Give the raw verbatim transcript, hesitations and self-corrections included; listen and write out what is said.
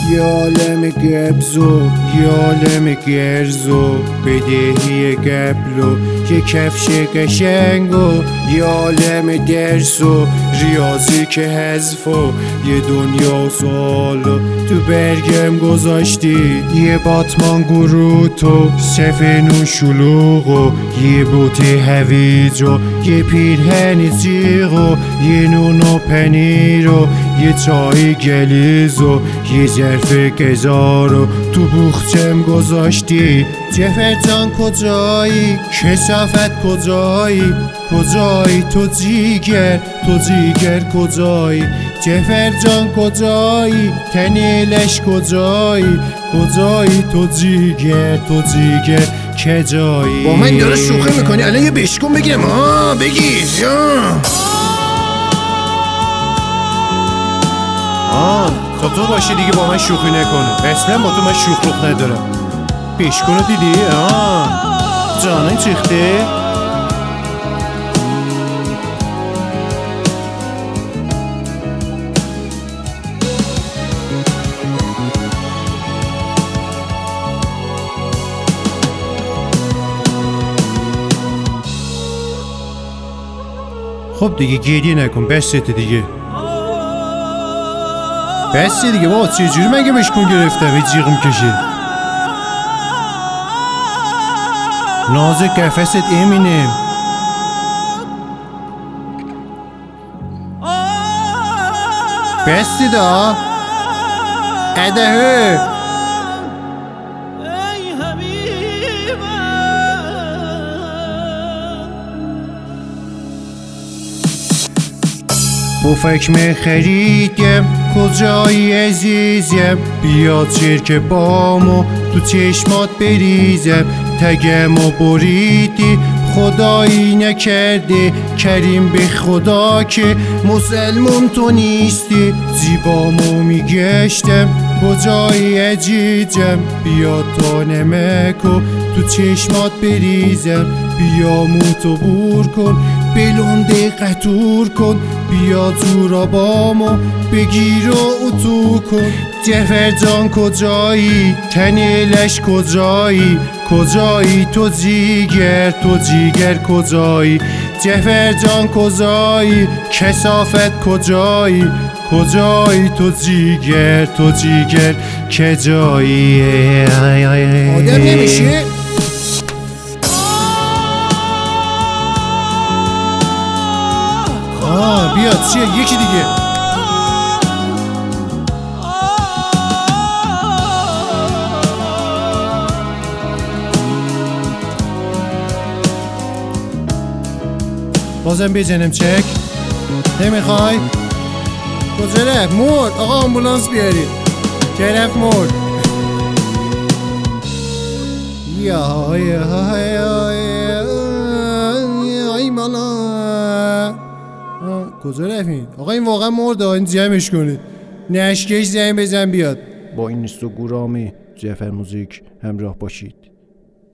یه عالم گبزو یه عالم گرزو بدهی گبلو یه کفش قشنگو یه عالم درسو ریاضی که حذفو یه دنیا سوالو تو برگم گذاشتی یه باتمان گروتو سفنون شلوغو یه بوتی هویجو یه پیرهن زیغو یه نون و پنیرو یه چای گلیزو یه ظرف گزارو تو بوخچم گذاشتی جفر جان کجایی کثافت کجایی کجایی تو جیگر تو جیگر کجایی جفر جان کجایی تنیلش کجایی کجایی تو جیگر تو جیگر کجایی با من داره شوخی میکنی الان یه بشکن بگیرم آه بگیر آه تا تو باشی دیگه با من شوخی نکنه اصلا با تو من شوخ روخ ندارم بشکن رو دیدی؟ آه جانه چیخته؟ خب دیگه گریه نکن بسته دیگه بسته دیگه بابا چجوری مگه بشکن گرفتم یه جیغم کشید نازک قفست امینم بسته دا ادهه پفک خریدم کجایی عزیزم بیا چرک بامو تو چشمات بریزم تگم و بریدی خدایی نکرده کریم به خدا که مسلمون تو نیستی زیبامو میگشتم کجایی عزیزم بیا تا نمکو تو چشمات بریزم بیا موتو بور کن بلونده قطور کن بیا زورابامو بگیر و اتو کن جفر جان کجایی تنیلش کجایی کجایی تو جیگر تو جیگر کجایی جفر جان کجایی کثافت کجایی کجایی تو جیگر تو جیگر کجایی آدم نمیشه؟ آه بیاد چیه یکی دیگه بازم بزنم چک نمیخوای؟ کجا رفت؟ مرد آقا آمبولانس بیارید طرف مرد یا یا یا ای مالا کجا رفتین؟ آقا این واقعا مرد این جمعش کنید نشکش زنگ بزن بیاد با این اینستاگرامی جعفر موزیک همراه باشید.